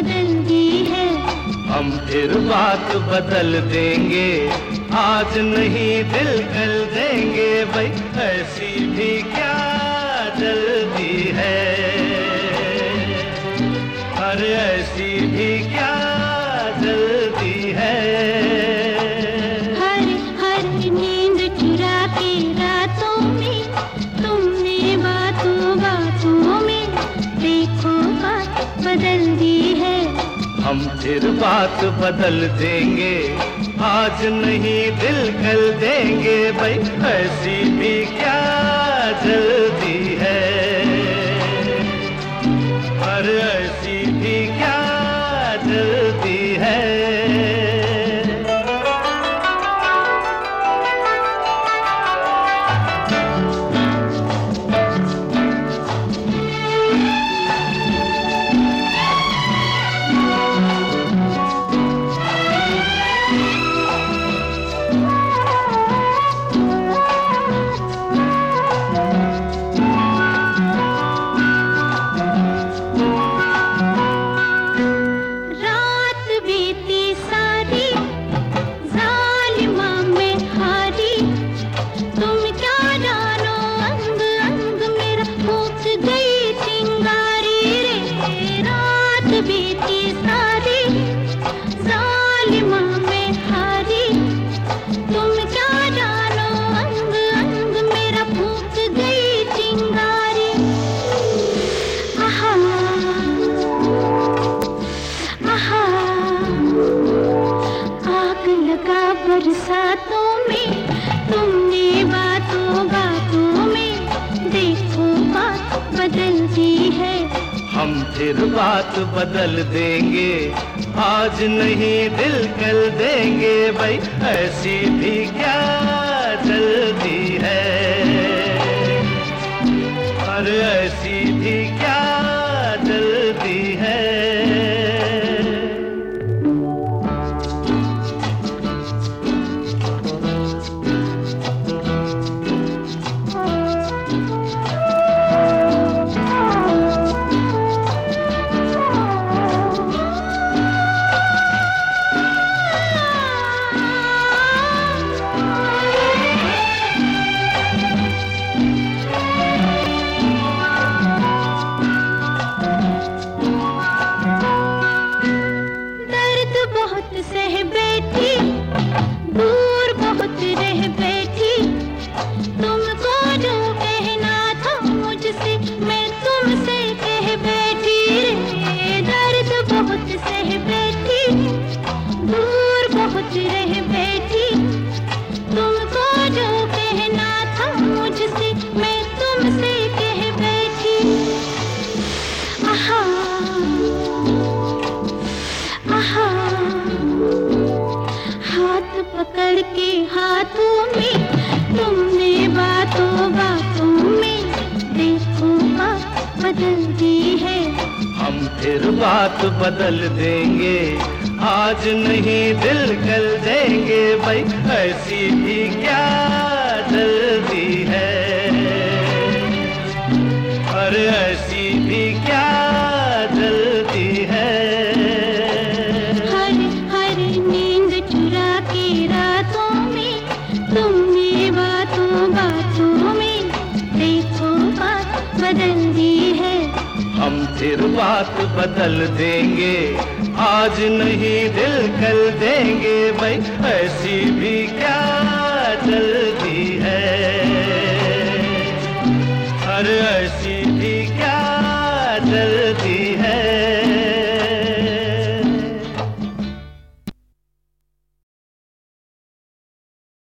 बदल दी है। हम फिर बात बदल देंगे, आज नहीं दिल कल देंगे भाई, ऐसी भी क्या जल्दी है, अरे ऐसी भी क्या जल्दी है। हर नींद चुरा के रातों में तुमने बातों बातों में देखो बात बदल दी है। हम फिर बात बदल देंगे, आज नहीं दिल कल देंगे भाई, ऐसी भी क्या जल्दी है, अरे ऐसी भी क्या जल्दी है। बीती सारी जालिमा में हारी, तुम क्या जानो अंग अंग मेरा फूंक गई चिंगारी। आहा आहा आग लगा बरसातों में तुमने बातों बातों में देखो बात बदल दी है। हम फिर बात बदल देंगे, आज नहीं दिल कल देंगे भाई, ऐसी भी क्या जल्दी है, अरे ऐसी भी क्या जल्दी है। सह बैठी दूर बहुत रह बैठी, तुमको जो कहना था मुझसे मैं तुमसे कह बैठी रे। दर्द बहुत सह बैठी दूर बहुत रह बैठी, तुमको जो कहना था मुझसे मैं तुमसे कह बैठी। आहा आहा हाथ पकड़ के हाथों में तुमने बातों बातों में देखो बात बदल दी है। हम फिर बात बदल देंगे, आज नहीं दिल कल देंगे भाई, ऐसी भी क्या जल्दी है, अरे ऐसी भी क्या जल्दी है। तुमने बातों बातों में देखो बात बदल दी है। हम फिर बात बदल देंगे, आज नहीं दिल कल देंगे भाई, ऐसी भी क्या जल्दी